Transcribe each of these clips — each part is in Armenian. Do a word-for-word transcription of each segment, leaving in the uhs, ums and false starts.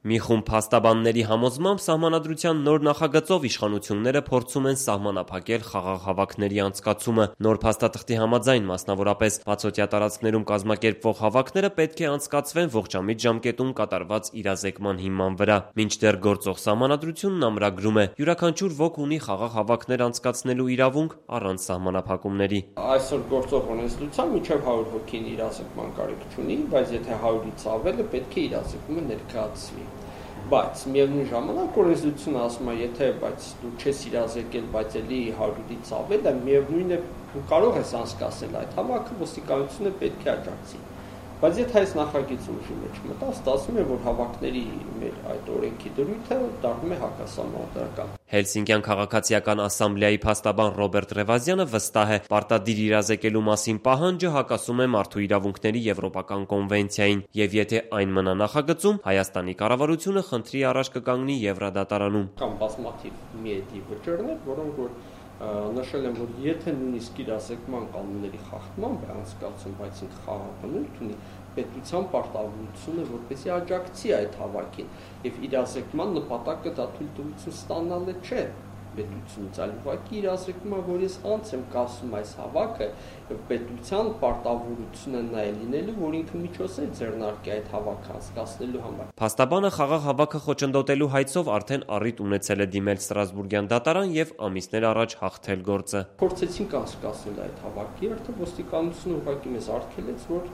Մի խումբ փաստաբանների համոզմամբ սահմանադրության նոր նախագծով իշխանությունները փորձում են սահմանափակել խաղաղ հավաքների անցկացումը։ Նոր փաստաթղթի համաձայն, մասնավորապես բացօթյա տարածքներում կազմակերպվող հավաքները պետք է անցկացվեն ողջամիտ ժամկետում կատարված իրազեկման հիման վրա։ Մինչդեռ գործող սահմանադրությունն ամրագրում է՝ յուրաքանչյուր ոք ունի խաղաղ հավաքներ անցկացնելու իրավունք առանց սահմանափակումների։ Այսօր գործող օրենսդրությամբ մինչև հարյուր հոգին իրազեկման կարիք չունի, բայց եթե հարյուրից ավել է, պետք է իրազեկումը ներկայացվի։ Բայց միևնույն ժամանակ օրենսդրությունը ասում է, եթե բայց դու չես իրազեկել, բայց էլի հարյուրից ավել է, միևնույն է դու կարող ես անցկացնել այդ հավաքը, ոստիկանությունը պետք է աջակցի։ Բայց եթե այս նախագիծը ուժի մեջ մտա, ստացվում է, որ հավաքների մեր այդ օրենքի դրույթը դառնում է հակասահմանադրական։ Հելսինկյան քաղաքացիական ասամբլեայի փաստաբան Ռոբերտ Ռևազյանը վստահ է, պարտադիր իրազեկելու մասին պահանջը հակասում է մարդու իրավունքների եվրոպական կոնվենցիային, եւ եթե այն մնա նախագծում, Հայաստանի կառավարությունը խնդրի առաջ կկանգնի Եվրադատարանում։ Կամ բազմաթիվ միեդի վճռներ, որոնք որ նշել են, որ եթե նույնիսկ իրազեկման կանոնների խախտման է անցկացում, բայց ինքը խաղաղ բնույթ ունի, պետության պարտավորությունը որպեսզի աջակցի այդ հավաքին, եւ իրազեկման նպատակը դա թույլտվություն ստանալը չէ պետությունից, այլ ուղղակի իրազեկումը, որ ես անց եմ կասում այս հավաքը, եւ պետության պարտավորությունը նա է լինելու, որ ինքը միջոց է ձեռնարկի այդ հավաքը անցկացնելու համար։ Փաստաբանը խաղաղ հավաքը խոչընդոտելու հայցով արդեն առիթ ունեցել է դիմել Ստրասբուրգյան դատարան եւ ամիսներ առաջ հաղթել գործը։ Փորձեցինք անցկացնել այդ հավաքի երթը, ոստիկանությունը ուղղակի մեզ արգելեց, որ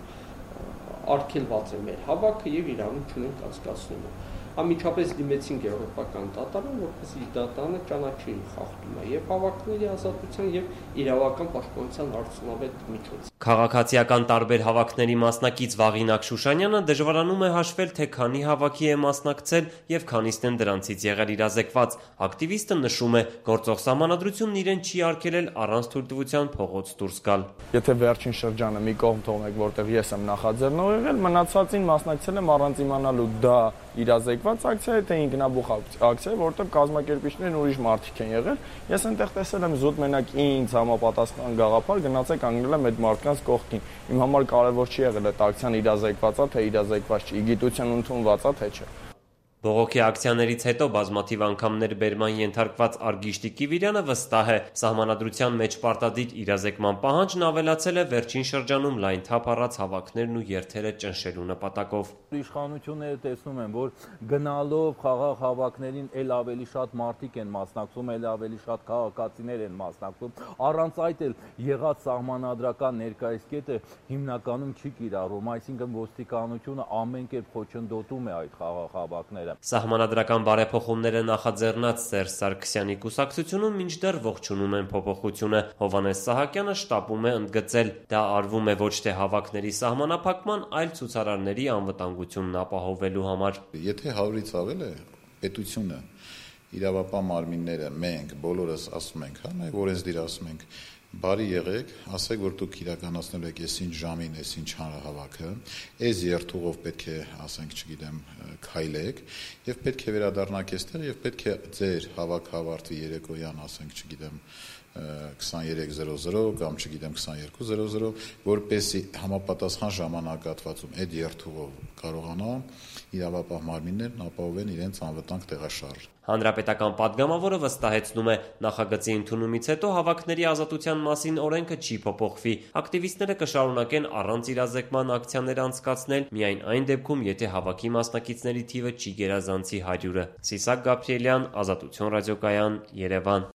արգելված է մեր հավաքը եւ իրավունք չունենք անցկացնելու։ Անմիջապես դիմեցինք եվրոպական դատարան, որպեսզի դատարանը ճանաչի խախտումը եւ հավաքների ազատության եւ իրավական պաշտպանության արդյունավետ միջոց։ Քաղաքացիական տարբեր հավաքների մասնակից Վաղինակ Շուշանյանը դժվարանում է հաշվել, թե քանի հավաքի է մասնակցել եւ քանիսն են դրանցից եղել իրազեկված։ Ակտիվիստը նշում է, գործող սահմանադրությունն իրեն չի արգելել առանց թույլտվության փողոց դուրս գալ։ Եթե վերջին շրջանը մի կողմ թողնեք, որտեղ ես եմ նախաձեռնող եղել, մնացածին մասնակցել եմ առանց իմանալու դա իրազեկված ակցիա է, թե ինքնաբուխ ակցիա, որտեղ կազմակերպիչներն ուրիշ մարդիկ են եղել։ Ես այնտեղ տեսել եմ զուտ մենակ ինձ համապատասխան գաղափար գնացեք անգնել եմ այդ մարդկանց կողքին։ Իմ համար կարևոր չի եղել այդ ակցիան իրազեկված է, թե իրազեկված չի, իգիտության ընդունված է, թե չէ։ Բողոքի ակցիաներից հետո բազմաթիվ անգամ ներբերման ենթարկված Արգիշտի Կիվիրյանը վստահ է, սահմանադրության մեջ պարտադիր իրազեկման պահանջն ավելացել է վերջին շրջանում լայն թափ առած հավաքներն ու երթերը ճնշելու նպատակով։ Իշխանությունները տեսնում են, որ գնալով խաղաղ հավաքներին ել ավելի շատ մարդիկ են մասնակցում, ել ավելի շատ քաղաքացիներ են մասնակցում, առանց այդ էլ եղած սահմանադրական ներկայիս կետը հիմնականում չի կիրառում, այսինքն ոստիկանությունը ամեն կերպ խոչընդոտում է այդ խաղաղ հավաքները։ Սահմանադրական բարեփոխումները նախաձեռնած Սերժ Սարգսյանի կուսակցությունում մինչդեռ ողջունում են փոփոխությունը։ Հովհաննես Սահակյանը շտապում է ընդգծել, դա արվում է ոչ թե հավաքների սահմանափակման, այլ ցուցարարների անվտանգությունն ապահովելու համար։ Եթե հարյուրից ավել է, պետությունը, իրավապահ մարմինները, մենք բոլորս ասում ենք, հա, նաև օրենսդիր ասում ենք, բարի եղեք, ասեք, որ դուք իրականացնելու եք այսինչ ժամին, այսինչ հանրահավաքը, այս երթուղով պետք է, ասենք, չգիտեմ, քայլեք եւ պետք է վերադառնաք այստեղ եւ պետք է ձեր հավաքը ավարտվի երեկոյան, ասենք, չգիտեմ, քսաներեք զրո զրո կամ չգիտեմ քսաներկու զրո զրո, որպեսզի համապատասխան ժամանակահատվածում այդ երթուղով կարողանա իրավապահ մարմիններն ապահովեն իրենց անվտանգ տեղաշարժ։ Հանրապետական падգամավորը վստահեցնում է, նախագծի ընդունումից հետո հավաքների ազատության մասին օրենքը չի փոփոխվի։ Ակտիվիստները կշարունակեն առանց իրազեկման ակցիաներ անցկացնել միայն այն դեպքում, եթե հավաքի մասնակիցների թիվը չի գերազանցի հարյուրը։ Սիսակ Գաբրիելյան, Ազատություն ռադիոկայան, Երևան։